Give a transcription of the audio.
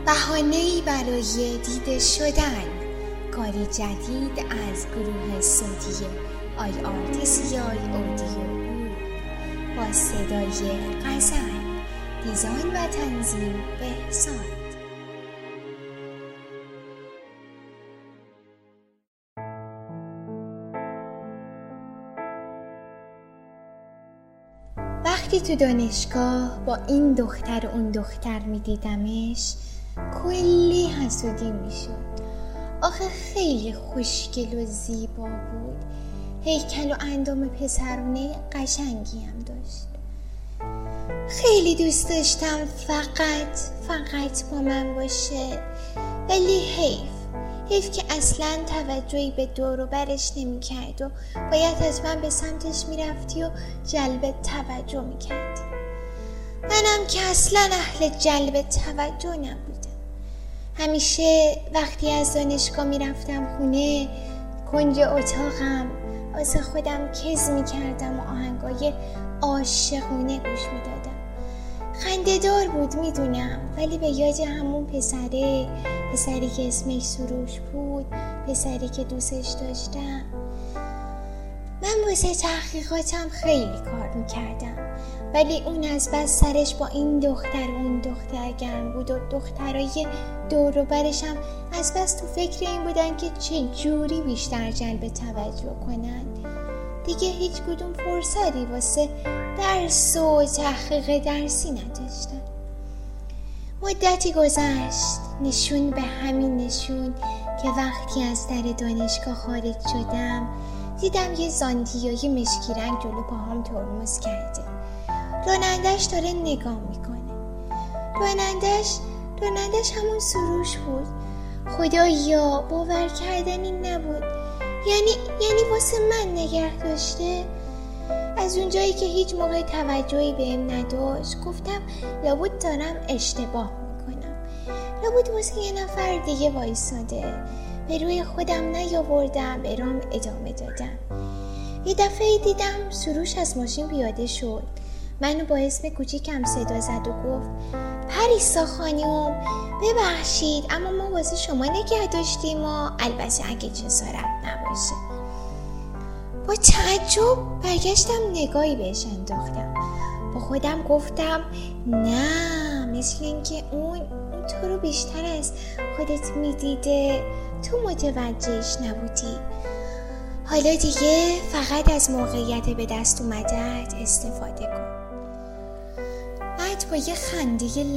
بهانه‌ای برای دیده شدن، کاری جدید از گروه صوتی IRTCI اودیو گروپ با صدای غزل، دیزاین و تنظیم بهزاد. وقتی تو دانشگاه با این دختر و اون دختر می دیدمش کلی حسودی می شد. آخه خیلی خوشگل و زیبا بود، هیکل و اندام پسرونه قشنگی هم داشت. خیلی دوست داشتم فقط با من باشه، ولی حیف که اصلا توجهی به دور و برش نمی کرد و باید حتما به سمتش می رفتی و جلب توجه می کردی. منم که اصلا اهل جلب توجه نبودم. همیشه وقتی از دانشگاه می رفتم خونه، کنج اتاقم واسه خودم کز می کردم و آهنگای عاشقونه گوش می دادم. خنده دار بود میدونم، ولی به یاد همون پسری که اسمش سروش بود، پسری که دوستش داشتم. من واسه تحقیقاتم خیلی کار میکردم، ولی اون از بس سرش با این دختر و اون دختر گرم بود و دخترای دور و برشم از بس تو فکر این بودن که چه جوری بیشتر جلب توجه کنن. دیگه هیچ کدوم فرصتی واسه درس و تحقیق درسی نداشتن. مدتی گذشت، نشون به همین نشون که وقتی از در دانشگاه خارج شدم دیدم یه زاندیای مشکی رنگ جلو پاهام ترمز کرده. رانندش داره نگاه میکنه. رانندش همون سروش بود. خدایا باور کردنی نبود. یعنی واسه من نگه داشته. از اونجایی که هیچ موقع توجهی بهم نداشت گفتم لابد دارم اشتباه میکنم، لابد واسه یه نفر دیگه وایساده. به روی خودم نیاوردم، برام ادامه دادم. یه دفعه دیدم سروش از ماشین پیاده شد، منو با اسم کوچیکم صدا زد و گفت پریسا خانم ببخشید اما ما واسه شما نگه داشتیم و البته اگه جسارت نباشه. با تعجب برگشتم نگاهی بهش انداختم. با خودم گفتم نه، مثل اینکه اون تو رو بیشتر از خودت میدیده، تو متوجهش نبودی. حالا دیگه فقط از موقعیت به دست اومدت استفاده کن. بعد با یه خنده